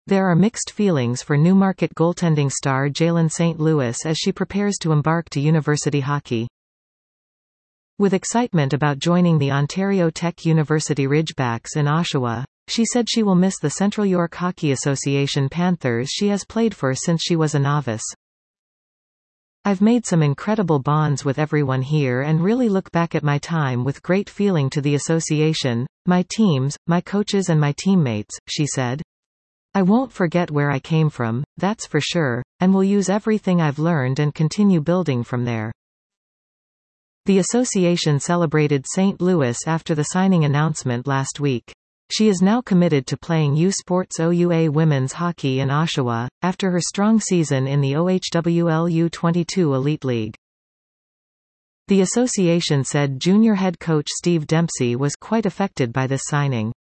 There are mixed feelings for Newmarket goaltending star Jalen St. Louis as she prepares to embark to university hockey. With excitement about joining the Ontario Tech University Ridgebacks in Oshawa, she said she will miss the Central York Hockey Association Panthers she has played for since she was a novice. I've made some incredible bonds with everyone here and really look back at my time with great feeling to the association, my teams, my coaches and my teammates, she said. I won't forget where I came from, that's for sure, and will use everything I've learned and continue building from there. The association celebrated St. Louis after the signing announcement last week. She is now committed to playing U Sports OUA women's hockey in Oshawa, after her strong season in the OHWL U22 Elite League. The association said junior head coach Steve Dempsey was quite affected by this signing.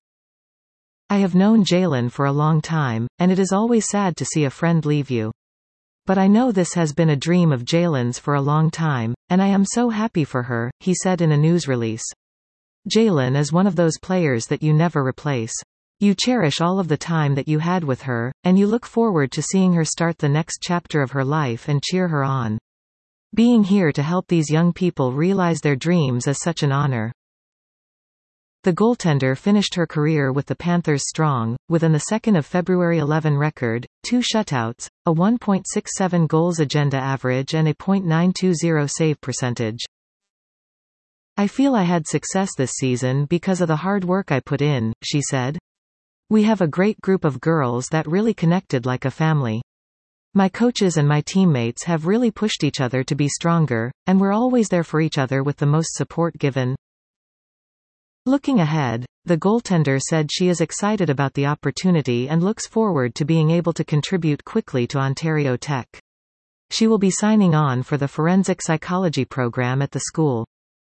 I have known Jalen for a long time, and it is always sad to see a friend leave you. But I know this has been a dream of Jalen's for a long time, and I am so happy for her, he said in a news release. Jalen is one of those players that you never replace. You cherish all of the time that you had with her, and you look forward to seeing her start the next chapter of her life and cheer her on. Being here to help these young people realize their dreams is such an honor. The goaltender finished her career with the Panthers strong, with an 2 February 11 record, 2 shutouts, a 1.67 goals agenda average and a .920 save percentage. I feel I had success this season because of the hard work I put in, she said. We have a great group of girls that really connected like a family. My coaches and my teammates have really pushed each other to be stronger, and we're always there for each other with the most support given. Looking ahead, the goaltender said she is excited about the opportunity and looks forward to being able to contribute quickly to Ontario Tech. She will be signing on for the forensic psychology program at the school.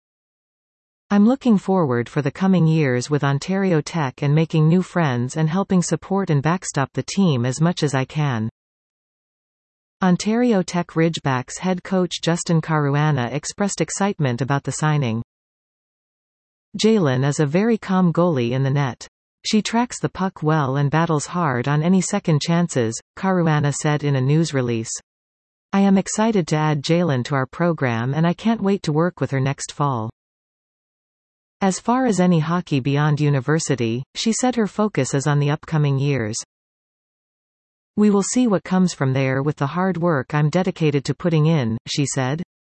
I'm looking forward for the coming years with Ontario Tech and making new friends and helping support and backstop the team as much as I can. Ontario Tech Ridgebacks head coach Justin Caruana expressed excitement about the signing. Jalen is a very calm goalie in the net. She tracks the puck well and battles hard on any second chances, Caruana said in a news release. I am excited to add Jalen to our program and I can't wait to work with her next fall. As far as any hockey beyond university, she said her focus is on the upcoming years. We will see what comes from there with the hard work I'm dedicated to putting in, she said.